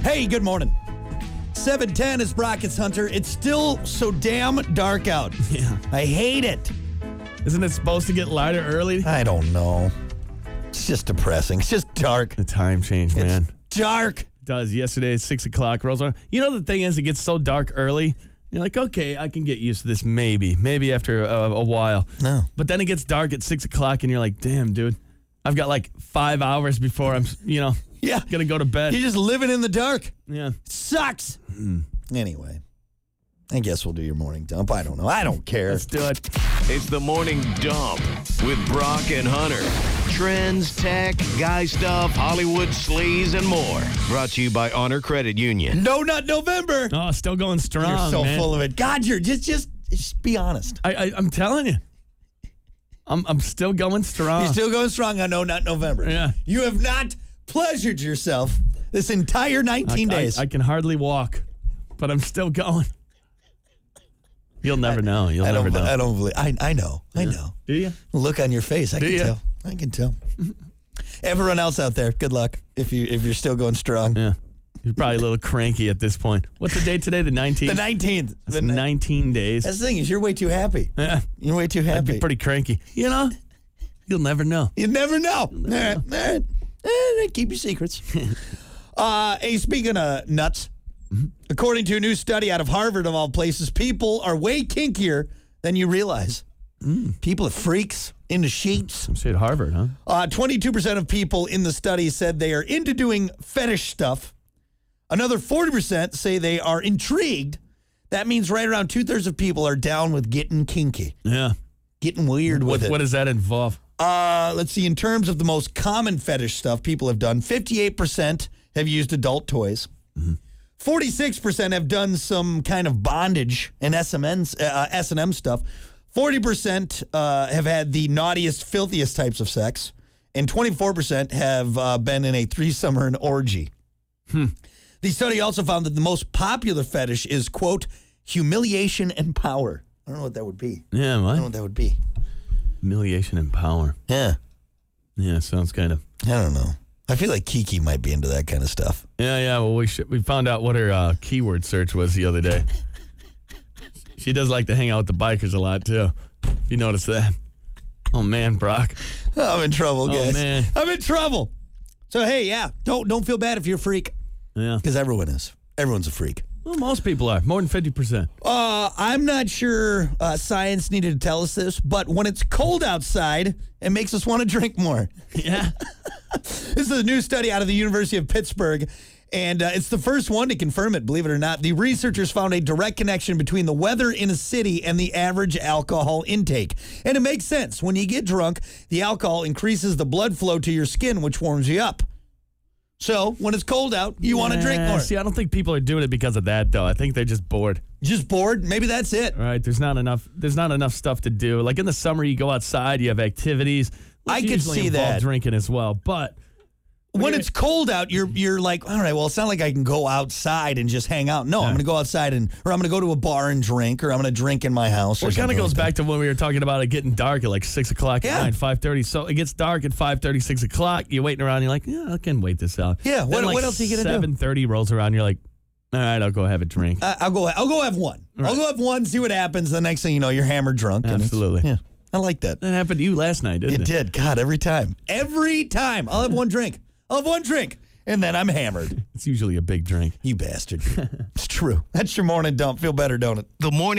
Hey, good morning. 7:10 is Brockets Hunter. It's still so damn dark out. Yeah. I hate it. Isn't it supposed to get lighter early? I don't know. It's just depressing. It's just dark. The time change, man. It's dark. It does. Yesterday at 6 o'clock rolls around. You know, the thing is, it gets so dark early. You're like, okay, I can get used to this maybe after a while. No. But then it gets dark at 6 o'clock, and you're like, damn, dude, I've got like 5 hours before I'm, Yeah. going to go to bed. You're just living in the dark. Yeah. It sucks. Anyway, I guess we'll do your morning dump. I don't know. I don't care. Let's do it. It's the Morning Dump with Brock and Hunter. Trends, tech, guy stuff, Hollywood sleaze, and more. Brought to you by Honor Credit Union. No Nut November. Oh, still going strong, You're so man. full of it. God, you're just be honest. I'm telling you. I'm still going strong. You're still going strong on No Nut November. Yeah. You have not pleasured yourself this entire 19 days. I can hardly walk, but I'm still going. You'll never know. You'll never know. I don't believe. I know. I know. Do you? Look on your face. I Do can ya? tell. I can tell. Everyone else out there, good luck if you're still going strong. Yeah. You're probably a little cranky at this point. What's the date today? The 19th? The 19th. That's 19 days. That's the thing is you're way too happy. Yeah. You're way too I'd happy. be pretty cranky. You'll never know. You never know. All right. Keep your secrets. Hey, speaking of nuts, according to a new study out of Harvard, of all places, people are way kinkier than you realize. People are freaks into sheets. I'm saying Harvard, huh? 22% of people in the study said they are into doing fetish stuff. Another 40% say they are intrigued. That means right around 2/3 of people are down with getting kinky, Yeah. getting weird with it. What does that involve? Let's see. In terms of the most common fetish stuff people have done, 58% have used adult toys. 46% have done some kind of bondage and S&M stuff. 40% have had the naughtiest, filthiest types of sex. And 24% have been in a threesome or an orgy. The study also found that the most popular fetish is, quote, humiliation and power. I don't know what that would be. Yeah, I don't know what? what that would be. Humiliation and power. Yeah. Yeah, sounds kind of. I don't know. I feel like Kiki might be into that kind of stuff. Yeah. Well, we found out what her keyword search was the other day. She does like to hang out with the bikers a lot too. You notice that? Oh man, Brock. I'm in trouble, guys. Oh man, I'm in trouble. So hey, yeah, don't feel bad if you're a freak, yeah. because everyone is. Everyone's a freak. Well, most people are. More than 50%. I'm not sure science needed to tell us this, but when it's cold outside, it makes us want to drink more. Yeah. This is a new study out of the University of Pittsburgh, and it's the first one to confirm it, believe it or not. The researchers found a direct connection between the weather in a city and the average alcohol intake. And it makes sense. When you get drunk, the alcohol increases the blood flow to your skin, which warms you up. So when it's cold out, you want to drink more. See, I don't think people are doing it because of that, though. I think they're just bored. Just bored? Maybe that's it. Right? There's not enough stuff to do. Like in the summer, you go outside, you have activities. I which could usually see involve that. drinking as well, but When it's cold out, you're like, all right, well, it's not like I can go outside and just hang out. No, I'm going to go outside or I'm going to go to a bar and drink, or I'm going to drink in my house. Well, or it kind of something goes like back to when we were talking about it getting dark at like 6 o'clock Yeah. at night, 5:30. So it gets dark at 5:30, 6 o'clock. You're waiting around. You're like, yeah, I can wait this out. Yeah, Then what else are you gonna do? 7:30 rolls around. You're like, all right, I'll go have a drink. that. I'll go have one. Right. I'll go have one, see what happens. The next thing you know, you're hammered drunk. and it's- Absolutely. Yeah, I like that. That happened to you last night, didn't It it? did. God, every time. Every time. I'll have one drink. And then I'm hammered. It's usually a big drink. You bastard. It's true. That's your morning dump. Feel better, don't it? The Morning